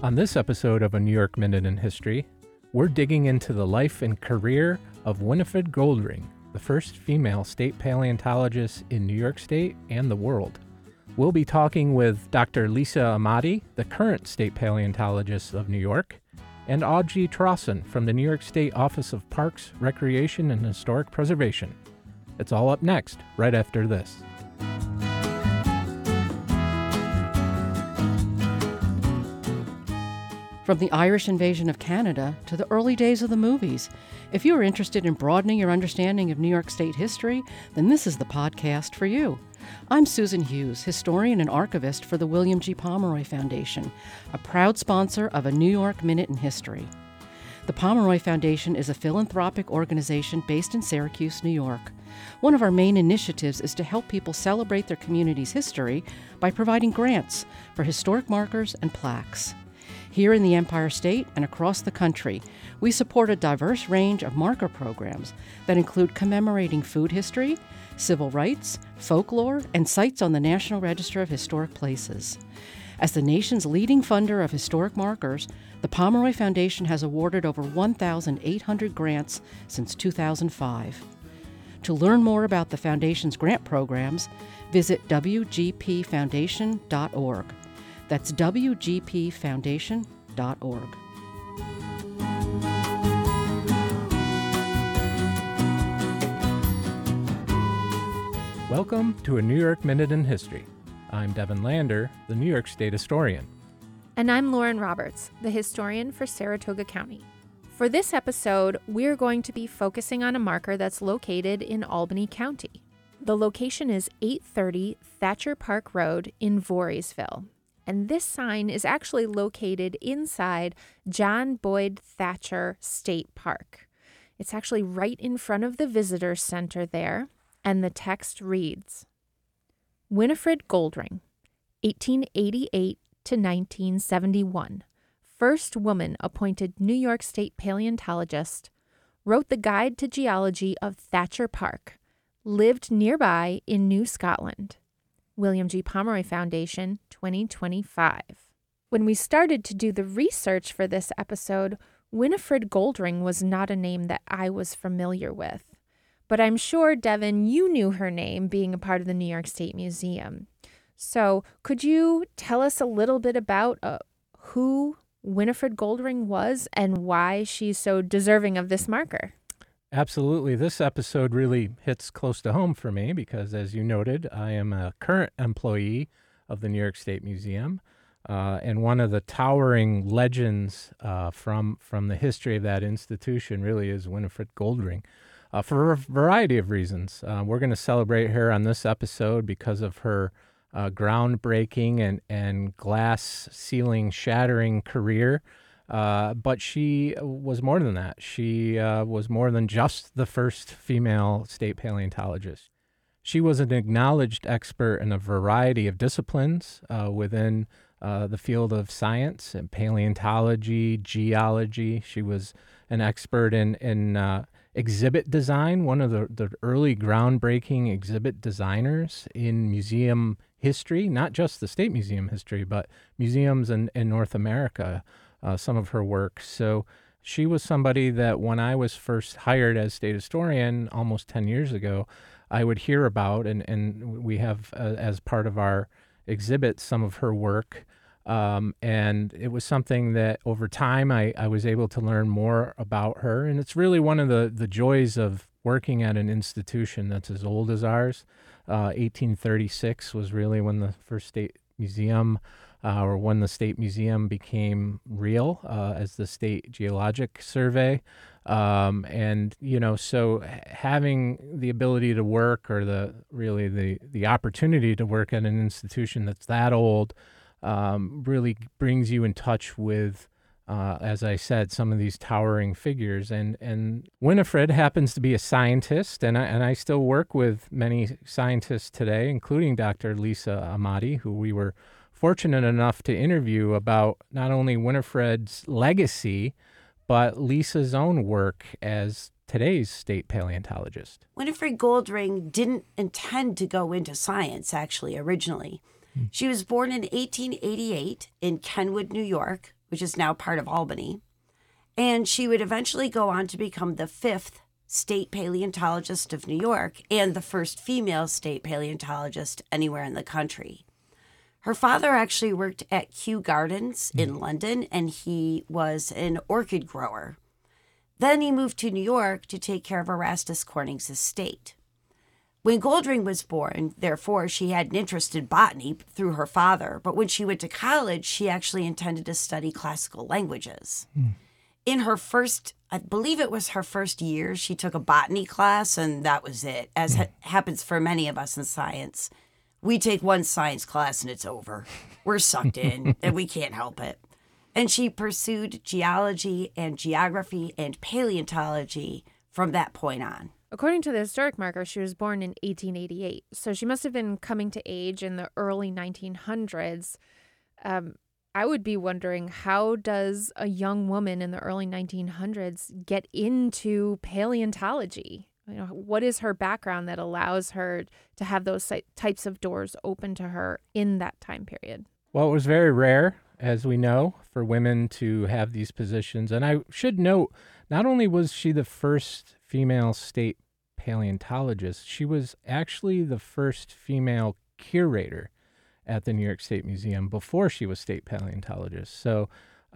On this episode of A New York Minute in History, we're digging into the life and career of Winifred Goldring, the first female state paleontologist in New York State and the world. We'll be talking with Dr. Lisa Amati, the current state paleontologist of New York, and Audrey Trosson from the New York State Office of Parks, Recreation, and Historic Preservation. It's all up next, right after this. From the Irish invasion of Canada to the early days of the movies. If you are interested in broadening your understanding of New York State history, then this is the podcast for you. I'm Susan Hughes, historian and archivist for the William G. Pomeroy Foundation, a proud sponsor of A New York Minute in History. The Pomeroy Foundation is a philanthropic organization based in Syracuse, New York. One of our main initiatives is to help people celebrate their community's history by providing grants for historic markers and plaques. Here in the Empire State and across the country, we support a diverse range of marker programs that include commemorating food history, civil rights, folklore, and sites on the National Register of Historic Places. As the nation's leading funder of historic markers, the Pomeroy Foundation has awarded over 1,800 grants since 2005. To learn more about the Foundation's grant programs, visit wgpfoundation.org. That's wgpfoundation.org. Welcome to A New York Minute in History. I'm Devin Lander, the New York State historian. And I'm Lauren Roberts, the historian for Saratoga County. For this episode, we're going to be focusing on a marker that's located in Albany County. The location is 830 Thatcher Park Road in Voorheesville. And this sign is actually located inside John Boyd Thatcher State Park. It's actually right in front of the visitor center there, and the text reads, Winifred Goldring, 1888 to 1971, first woman appointed New York State paleontologist, wrote the Guide to Geology of Thatcher Park, lived nearby in New Scotland. William G. Pomeroy Foundation, 2025. When we started to do the research for this episode, Winifred Goldring was not a name that I was familiar with. But I'm sure, Devin, you knew her name being a part of the New York State Museum. So could you tell us a little bit about who Winifred Goldring was and why she's so deserving of this marker? Absolutely. This episode really hits close to home for me because, as you noted, I am a current employee of the New York State Museum, and one of the towering legends from the history of that institution really is Winifred Goldring, for a variety of reasons. We're going to celebrate her on this episode because of her groundbreaking and glass ceiling shattering career. But she was more than that. She was more than just the first female state paleontologist. She was an acknowledged expert in a variety of disciplines within the field of science and paleontology, geology. She was an expert in exhibit design, one of the early groundbreaking exhibit designers in museum history, not just the State Museum history, but museums in North America. Some of her work. So she was somebody that when I was first hired as state historian almost 10 years ago, I would hear about, and we have as part of our exhibit some of her work. And it was something that over time I was able to learn more about her. And it's really one of the joys of working at an institution that's as old as ours. 1836 was really when the first state museum or when the State Museum became real as the State Geologic Survey. And, so having the ability to work or the opportunity to work at an institution that's that old really brings you in touch with, as I said, some of these towering figures. And Winifred happens to be a scientist, and I still work with many scientists today, including Dr. Lisa Amati, who we were fortunate enough to interview about not only Winifred's legacy, but Lisa's own work as today's state paleontologist. Winifred Goldring didn't intend to go into science, actually, originally. She was born in 1888 in Kenwood, New York, which is now part of Albany. And she would eventually go on to become the 5th state paleontologist of New York and the first female state paleontologist anywhere in the country. Her father actually worked at Kew Gardens in London, and he was an orchid grower. Then he moved to New York to take care of Erastus Corning's estate. When Goldring was born, therefore, she had an interest in botany through her father, but when she went to college, she actually intended to study classical languages. In her first, I believe it was her first year, she took a botany class, and that was it, as happens for many of us in science. We take one science class and it's over. We're sucked in and we can't help it. And she pursued geology and geography and paleontology from that point on. According to the historic marker, she was born in 1888, so she must have been coming to age in the early 1900s. I would be wondering, how does a young woman in the early 1900s get into paleontology? What is her background that allows her to have those types of doors open to her in that time period? Well, it was very rare, as we know, for women to have these positions. And I should note, not only was she the first female state paleontologist, she was actually the first female curator at the New York State Museum before she was state paleontologist. So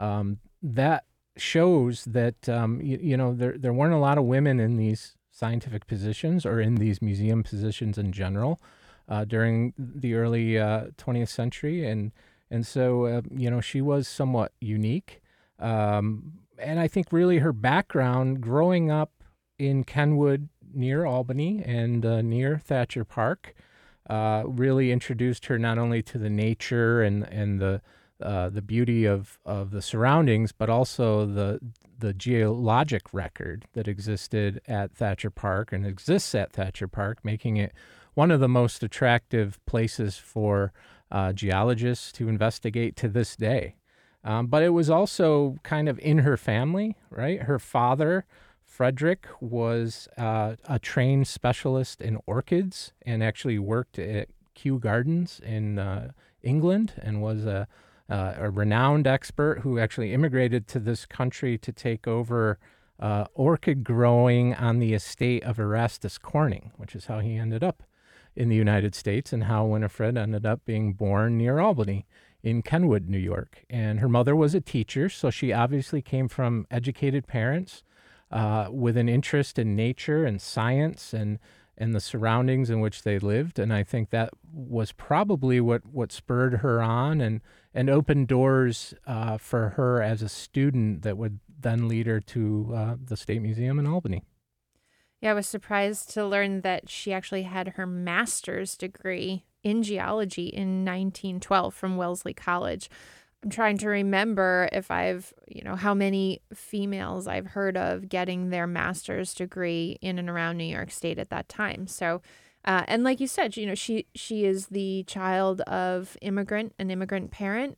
that shows that, there weren't a lot of women in these scientific positions or in these museum positions in general during the early 20th century. And so, she was somewhat unique. And I think really her background growing up in Kenwood near Albany and near Thatcher Park really introduced her not only to the nature and the beauty of the surroundings, but also the geologic record that existed at Thatcher Park and exists at Thatcher Park, making it one of the most attractive places for geologists to investigate to this day. But it was also kind of in her family, right? Her father, Frederick, was a trained specialist in orchids and actually worked at Kew Gardens in England and was a renowned expert who actually immigrated to this country to take over orchid growing on the estate of Erastus Corning, which is how he ended up in the United States and how Winifred ended up being born near Albany in Kenwood, New York. And her mother was a teacher, so she obviously came from educated parents with an interest in nature and science and the surroundings in which they lived. And I think that was probably what spurred her on and opened doors for her as a student that would then lead her to the State Museum in Albany. Yeah, I was surprised to learn that she actually had her master's degree in geology in 1912 from Wellesley College. I'm trying to remember if how many females I've heard of getting their master's degree in and around New York State at that time. So, and like you said, she is the child of an immigrant parent.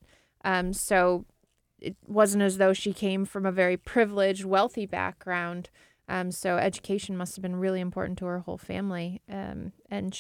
So it wasn't as though she came from a very privileged, wealthy background. So education must have been really important to her whole family. And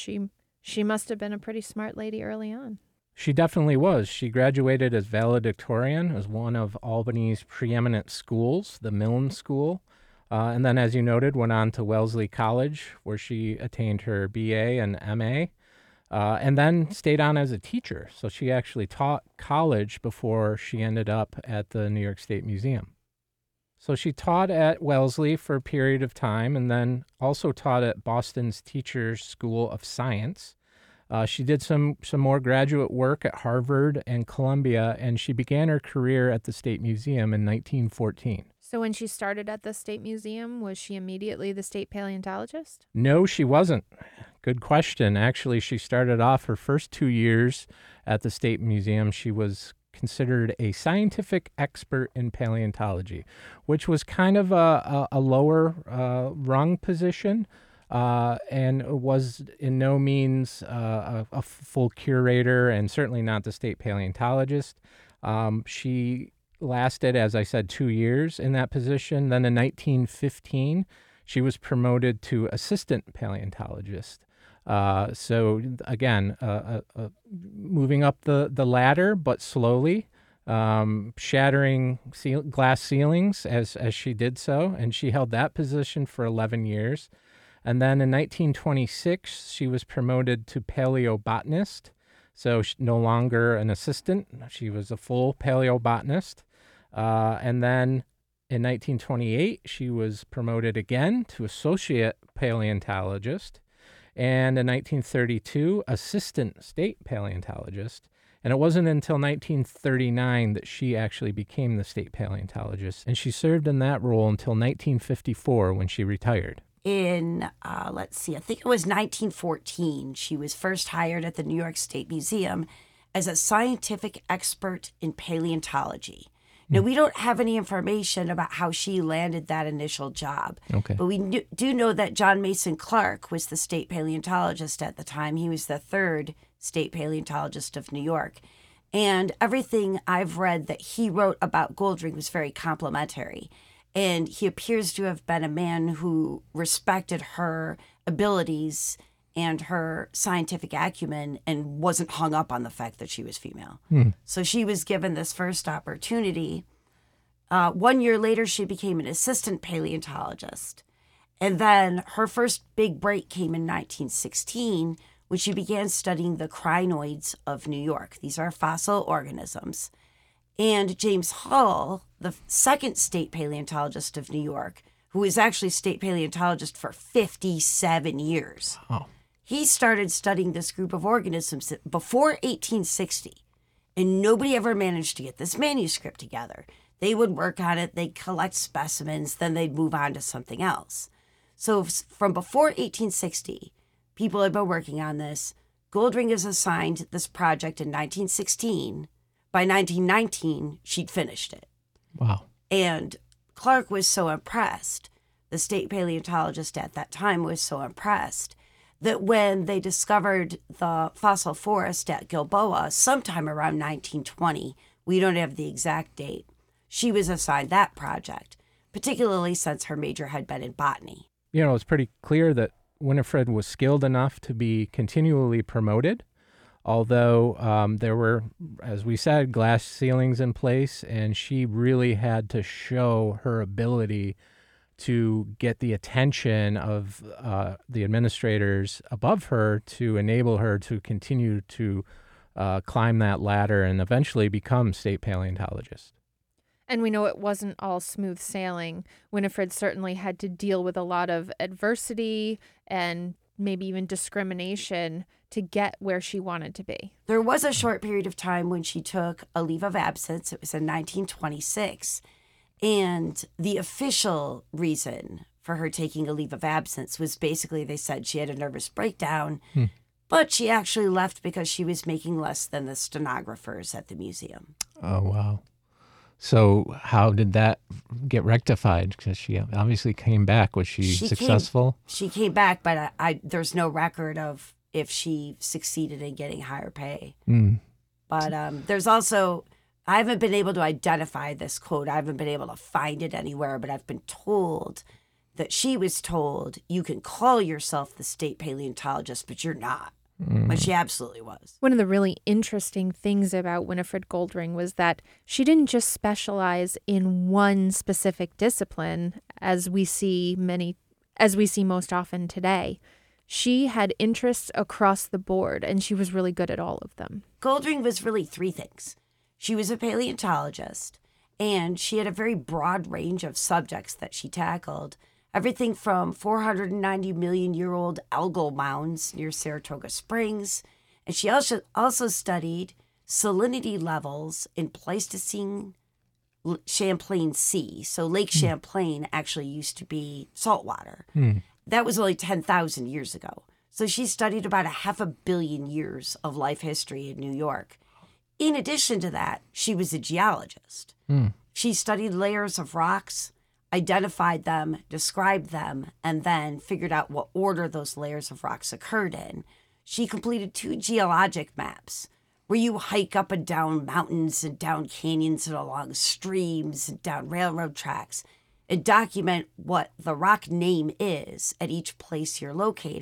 she must have been a pretty smart lady early on. She definitely was. She graduated as valedictorian as one of Albany's preeminent schools, the Milne School. And then, as you noted, went on to Wellesley College, where she attained her BA and MA, and then stayed on as a teacher. So she actually taught college before she ended up at the New York State Museum. So she taught at Wellesley for a period of time and then also taught at Boston's Teachers School of Science. She did some more graduate work at Harvard and Columbia, and she began her career at the State Museum in 1914. So when she started at the State Museum, was she immediately the state paleontologist? No, she wasn't. Good question. Actually, she started off her first 2 years at the State Museum. She was considered a scientific expert in paleontology, which was kind of a lower rung position. And was in no means a full curator and certainly not the state paleontologist. She lasted, as I said, 2 years in that position. Then in 1915, she was promoted to assistant paleontologist. So again, moving up the ladder, but slowly. shattering glass ceilings as she did so, and she held that position for 11 years. And then in 1926, she was promoted to paleobotanist, so no longer an assistant. She was a full paleobotanist. And then in 1928, she was promoted again to associate paleontologist, and in 1932, assistant state paleontologist. And it wasn't until 1939 that she actually became the state paleontologist, and she served in that role until 1954 when she retired. In, I think it was 1914, she was first hired at the New York State Museum as a scientific expert in paleontology. Now, we don't have any information about how she landed that initial job. Okay. But we do know that John Mason Clark was the state paleontologist at the time. He was the third state paleontologist of New York. And everything I've read that he wrote about Goldring was very complimentary. And he appears to have been a man who respected her abilities and her scientific acumen and wasn't hung up on the fact that she was female. So she was given this first opportunity. 1 year later, she became an assistant paleontologist. And then her first big break came in 1916 when she began studying the crinoids of New York. These are fossil organisms. And James Hull, the second state paleontologist of New York, who was actually state paleontologist for 57 years, he started studying this group of organisms before 1860. And nobody ever managed to get this manuscript together. They would work on it, they'd collect specimens, then they'd move on to something else. So from before 1860, people had been working on this. Goldring is assigned this project in 1916. By 1919, she'd finished it. Wow. And Clark was so impressed, the state paleontologist at that time was so impressed, that when they discovered the fossil forest at Gilboa sometime around 1920, we don't have the exact date, she was assigned that project, particularly since her major had been in botany. You know, it's pretty clear that Winifred was skilled enough to be continually promoted, although there were, as we said, glass ceilings in place, and she really had to show her ability to get the attention of the administrators above her to enable her to continue to climb that ladder and eventually become state paleontologist. And we know it wasn't all smooth sailing. Winifred certainly had to deal with a lot of adversity and maybe even discrimination to get where she wanted to be. There was a short period of time when she took a leave of absence. It was in 1926. And the official reason for her taking a leave of absence was basically they said she had a nervous breakdown, but she actually left because she was making less than the stenographers at the museum. Oh, wow. So how did that get rectified? Because she obviously came back. Was she successful? She came back, but there's no record of if she succeeded in getting higher pay. But there's also... I haven't been able to identify this quote. I haven't been able to find it anywhere, but I've been told that she was told, you can call yourself the state paleontologist, but you're not. But she absolutely was. One of the really interesting things about Winifred Goldring was that she didn't just specialize in one specific discipline, as we see most often today. She had interests across the board, and she was really good at all of them. Goldring was really three things. She was a paleontologist, and she had a very broad range of subjects that she tackled. Everything from 490 million year old algal mounds near Saratoga Springs. And she also studied salinity levels in Pleistocene Champlain Sea. So Lake Champlain actually used to be saltwater. That was only 10,000 years ago. So she studied about 500 million years of life history in New York. In addition to that, she was a geologist. She studied layers of rocks, identified them, described them, and then figured out what order those layers of rocks occurred in. She completed 2 geologic maps where you hike up and down mountains and down canyons and along streams and down railroad tracks and document what the rock name is at each place you're located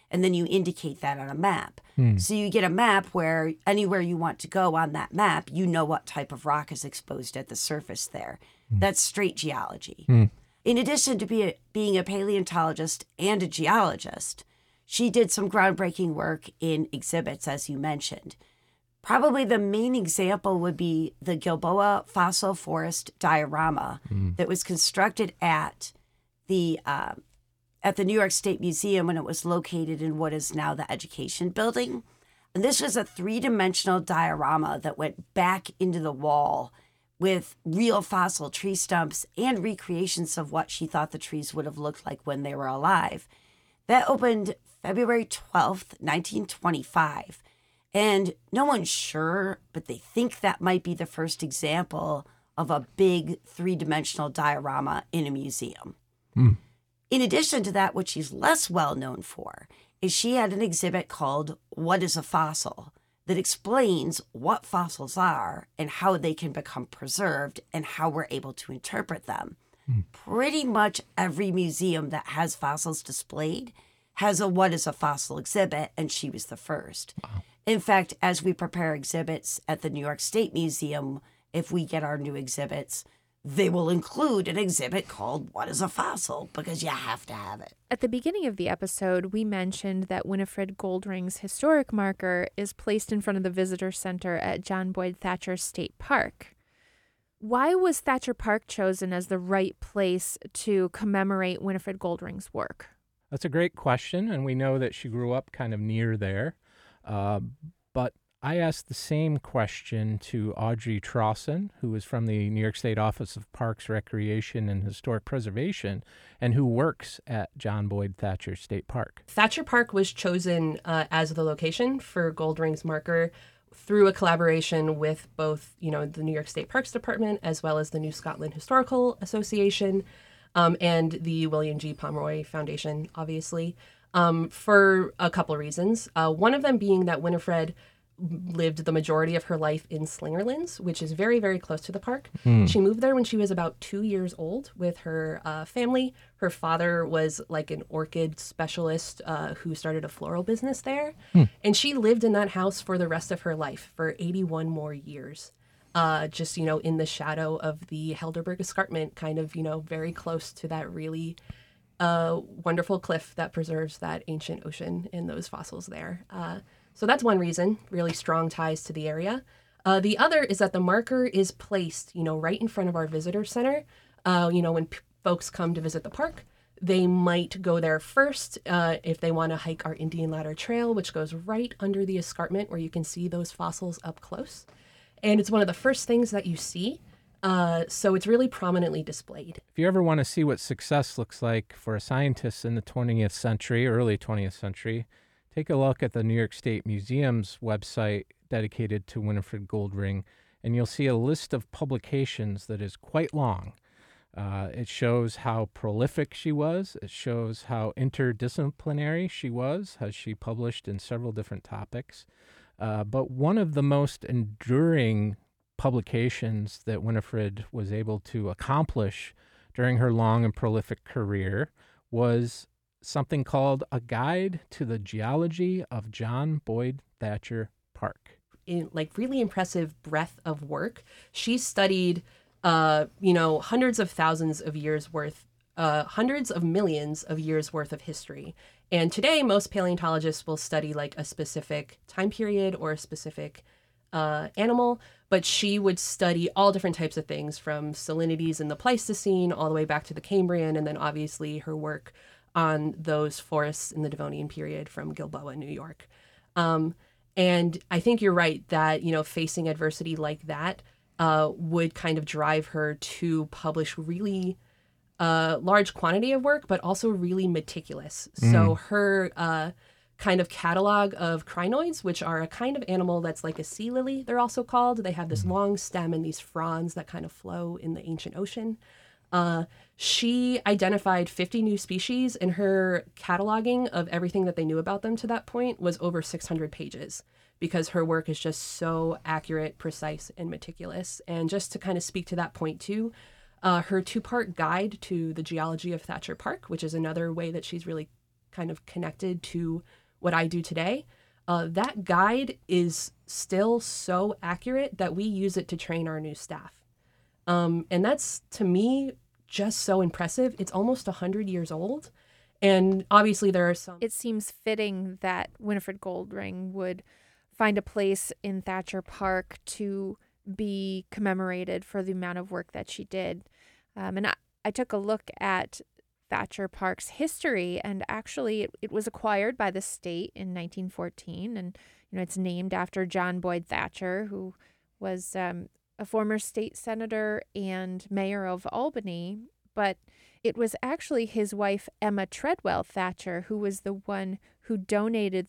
and then you indicate that on a map. So you get a map where anywhere you want to go on that map, you know what type of rock is exposed at the surface there. That's straight geology. In addition to being a paleontologist and a geologist, she did some groundbreaking work in exhibits, as you mentioned. Probably the main example would be the Gilboa Fossil Forest diorama that was constructed at the New York State Museum when it was located in what is now the Education Building. And this was a three-dimensional diorama that went back into the wall with real fossil tree stumps and recreations of what she thought the trees would have looked like when they were alive. That opened February 12th, 1925. And no one's sure, but they think that might be the first example of a big three-dimensional diorama in a museum. In addition to that, what she's less well known for is she had an exhibit called What is a Fossil? That explains what fossils are and how they can become preserved and how we're able to interpret them. Pretty much every museum that has fossils displayed has a What is a Fossil exhibit, and she was the first. Wow. In fact, as we prepare exhibits at the New York State Museum, if we get our new exhibits, they will include an exhibit called What is a Fossil? Because you have to have it. At the beginning of the episode, we mentioned that Winifred Goldring's historic marker is placed in front of the visitor center at John Boyd Thatcher State Park. Why was Thatcher Park chosen as the right place to commemorate Winifred Goldring's work? That's a great question, and we know that she grew up kind of near there. But I asked the same question to Audrey Trauson, who is from the New York State Office of Parks, Recreation, and Historic Preservation, and who works at John Boyd Thatcher State Park. Thatcher Park was chosen as the location for Goldring's marker through a collaboration with both, the New York State Parks Department as well as the New Scotland Historical Association and the William G. Pomeroy Foundation, obviously, for a couple of reasons. One of them being that Winifred lived the majority of her life in Slingerlands, which is very, very close to the park. She moved there when she was about 2 years old with her family. Her father was like an orchid specialist who started a floral business there. And she lived in that house for the rest of her life for 81 more years. Just, in the shadow of the Helderberg Escarpment, kind of, very close to that really wonderful cliff that preserves that ancient ocean and those fossils there. So that's one reason, really strong ties to the area. The other is that the marker is placed, right in front of our visitor center. When folks come to visit the park, they might go there first if they want to hike our Indian Ladder Trail, which goes right under the escarpment where you can see those fossils up close. And it's one of the first things that you see. So it's really prominently displayed. If you ever want to see what success looks like for a scientist in the 20th century, early 20th century, take a look at the New York State Museum's website dedicated to Winifred Goldring, and you'll see a list of publications that is quite long. It shows how prolific she was. It shows how interdisciplinary she was, as she published in several different topics. But one of the most enduring publications that Winifred was able to accomplish during her long and prolific career was something called A Guide to the Geology of John Boyd Thatcher Park. In really impressive breadth of work. She studied, hundreds of thousands of years worth, hundreds of millions of years worth of history. And today, most paleontologists will study like a specific time period or a specific animal, but she would study all different types of things from salinities in the Pleistocene all the way back to the Cambrian, and then obviously her work on those forests in the Devonian period from Gilboa, New York. And I think you're right that, facing adversity like that would kind of drive her to publish really large quantity of work, but also really meticulous. So her kind of catalog of crinoids, which are a kind of animal that's like a sea lily, they're also called. They have this long stem and these fronds that kind of flow in the ancient ocean. She identified 50 new species, and her cataloging of everything that they knew about them to that point was over 600 pages because her work is just so accurate, precise, and meticulous. And just to kind of speak to that point too, her 2-part guide to the geology of Thatcher Park, which is another way that she's really kind of connected to what I do today, that guide is still so accurate that we use it to train our new staff. And that's, to me, just so impressive. It's almost 100 years old. And obviously there are some... It seems fitting that Winifred Goldring would find a place in Thatcher Park to be commemorated for the amount of work that she did. And I took a look at Thatcher Park's history, and actually it was acquired by the state in 1914, and it's named after John Boyd Thatcher, who was a former state senator and mayor of Albany. But it was actually his wife, Emma Treadwell Thatcher, who was the one who donated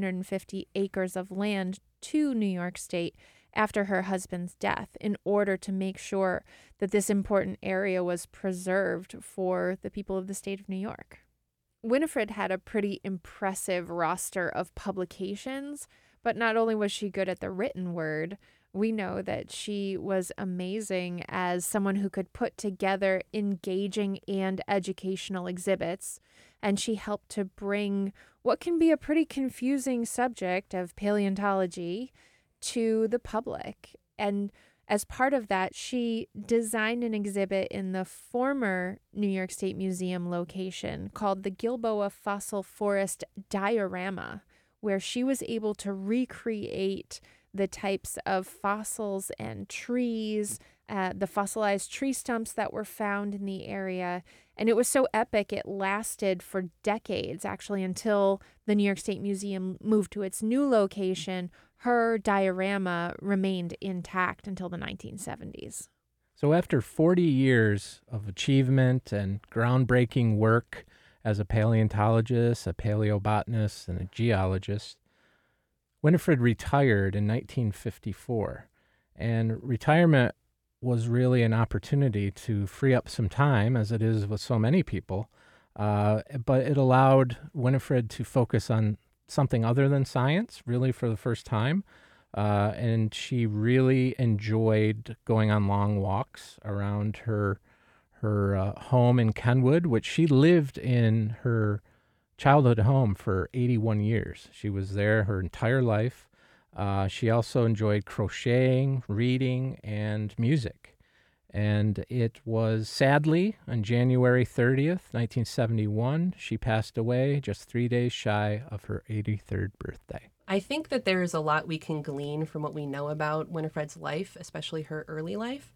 350 acres of land to New York State after her husband's death in order to make sure that this important area was preserved for the people of the state of New York. Winifred had a pretty impressive roster of publications, but not only was she good at the written word, we know that she was amazing as someone who could put together engaging and educational exhibits, and she helped to bring what can be a pretty confusing subject of paleontology to the public. And as part of that, she designed an exhibit in the former New York State Museum location called the Gilboa Fossil Forest Diorama, where she was able to recreate the types of fossils and trees, the fossilized tree stumps that were found in the area. And it was so epic, it lasted for decades, actually, until the New York State Museum moved to its new location. Her diorama remained intact until the 1970s. So after 40 years of achievement and groundbreaking work as a paleontologist, a paleobotanist, and a geologist, Winifred retired in 1954. And retirement was really an opportunity to free up some time, as it is with so many people, but it allowed Winifred to focus on something other than science, really for the first time. And she really enjoyed going on long walks around her home in Kenwood, which she lived in her childhood home for 81 years. She was there her entire life. She also enjoyed crocheting, reading, and music. And it was sadly on January 30th, 1971, she passed away just 3 days shy of her 83rd birthday. I think that there is a lot we can glean from what we know about Winifred's life, especially her early life.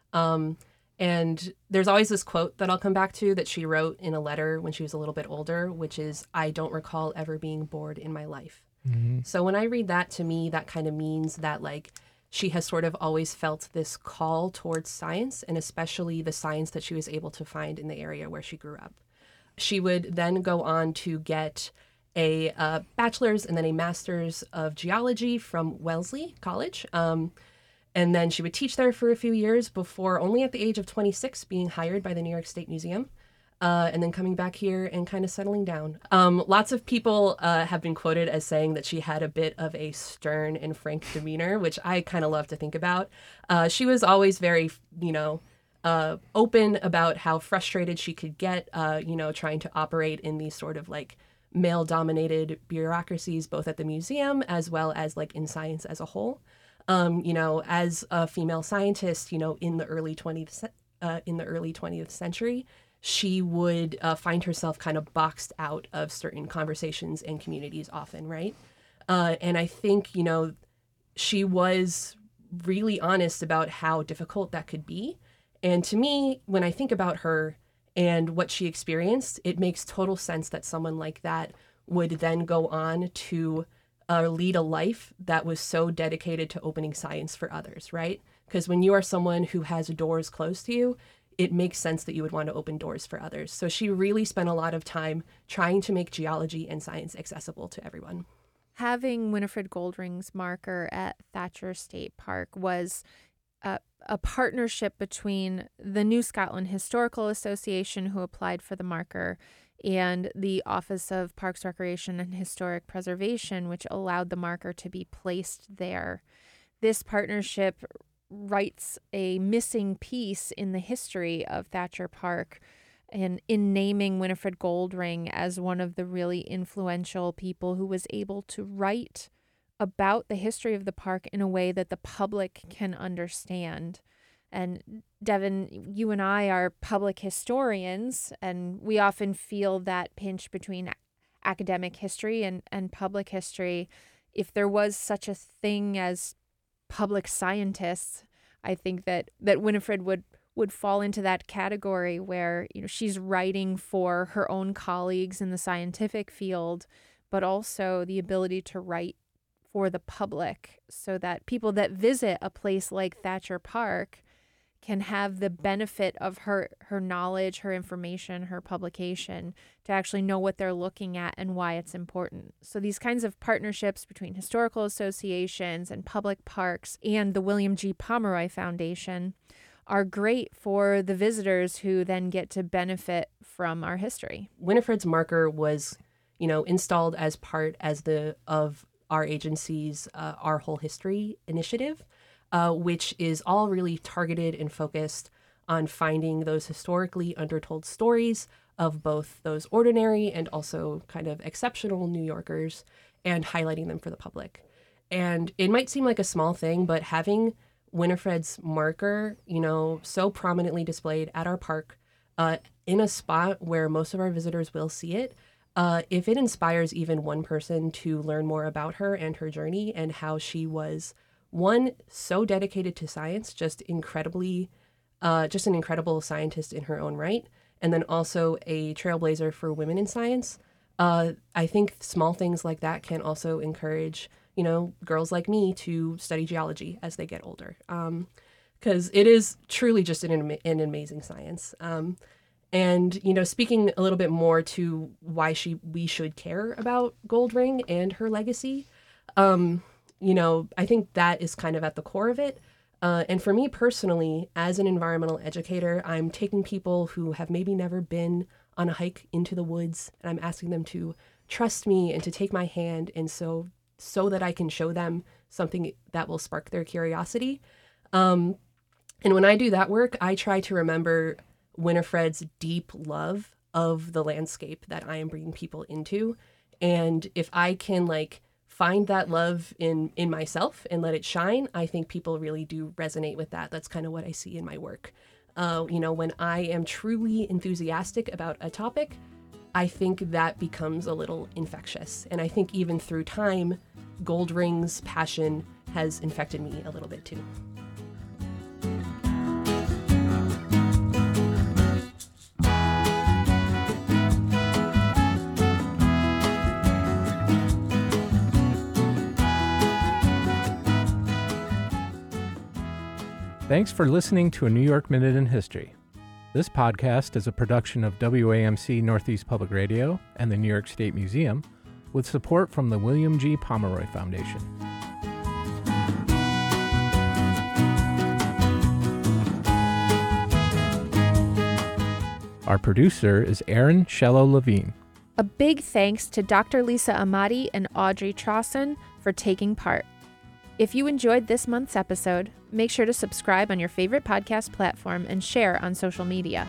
And there's always this quote that I'll come back to that she wrote in a letter when she was a little bit older, which is, "I don't recall ever being bored in my life." Mm-hmm. So when I read that, to me, that kind of means that, like, she has sort of always felt this call towards science, and especially the science that she was able to find in the area where she grew up. She would then go on to get a bachelor's and then a master's of geology from Wellesley College. And then she would teach there for a few years before only at the age of 26 being hired by the New York State Museum. And then coming back here and kind of settling down. Lots of people have been quoted as saying that she had a bit of a stern and frank demeanor, which I kind of love to think about. She was always very, open about how frustrated she could get, trying to operate in these sort of like male-dominated bureaucracies, both at the museum as well as like in science as a whole. As a female scientist, in the early 20th century, she would find herself kind of boxed out of certain conversations and communities often, right? And I think, she was really honest about how difficult that could be. And to me, when I think about her and what she experienced, it makes total sense that someone like that would then go on to lead a life that was so dedicated to opening science for others, right? Because when you are someone who has doors closed to you, it makes sense that you would want to open doors for others. So she really spent a lot of time trying to make geology and science accessible to everyone. Having Winifred Goldring's marker at Thatcher State Park was a partnership between the New Scotland Historical Association, who applied for the marker, and the Office of Parks, Recreation, and Historic Preservation, which allowed the marker to be placed there. This partnership writes a missing piece in the history of Thatcher Park and in naming Winifred Goldring as one of the really influential people who was able to write about the history of the park in a way that the public can understand. And Devin, you and I are public historians, and we often feel that pinch between academic history and public history. If there was such a thing as public scientists, I think that Winifred would fall into that category where, you know, she's writing for her own colleagues in the scientific field, but also the ability to write for the public so that people that visit a place like Thatcher Park can have the benefit of her knowledge, her information, her publication to actually know what they're looking at and why it's important. So these kinds of partnerships between historical associations and public parks and the William G. Pomeroy Foundation are great for the visitors who then get to benefit from our history. Winifred's marker was, installed as part of our agency's Our Whole History initiative, which is all really targeted and focused on finding those historically undertold stories of both those ordinary and also kind of exceptional New Yorkers and highlighting them for the public. And it might seem like a small thing, but having Winifred's marker, so prominently displayed at our park in a spot where most of our visitors will see it, if it inspires even one person to learn more about her and her journey and how she was, one, so dedicated to science, just an incredible scientist in her own right, and then also a trailblazer for women in science. I think small things like that can also encourage, girls like me to study geology as they get older, because it is truly just an amazing science. And, speaking a little bit more to why we should care about Goldring and her legacy, I think that is kind of at the core of it. And for me personally, as an environmental educator, I'm taking people who have maybe never been on a hike into the woods, and I'm asking them to trust me and to take my hand, and so that I can show them something that will spark their curiosity. And when I do that work, I try to remember Winifred's deep love of the landscape that I am bringing people into. And if I can find that love in myself and let it shine, I think people really do resonate with that. That's kind of what I see in my work. When I am truly enthusiastic about a topic, I think that becomes a little infectious. And I think even through time, Goldring's passion has infected me a little bit too. Thanks for listening to A New York Minute in History. This podcast is a production of WAMC Northeast Public Radio and the New York State Museum, with support from the William G. Pomeroy Foundation. Our producer is Aaron Shello-Levine. A big thanks to Dr. Lisa Amati and Audrey Trosson for taking part. If you enjoyed this month's episode, make sure to subscribe on your favorite podcast platform and share on social media.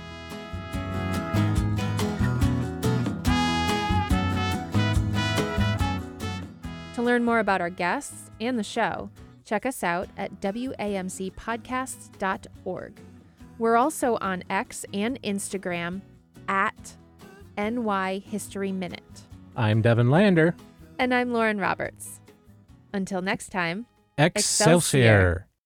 To learn more about our guests and the show, check us out at wamcpodcasts.org. We're also on X and Instagram at NY History Minute. I'm Devin Lander. And I'm Lauren Roberts. Until next time, Excelsior!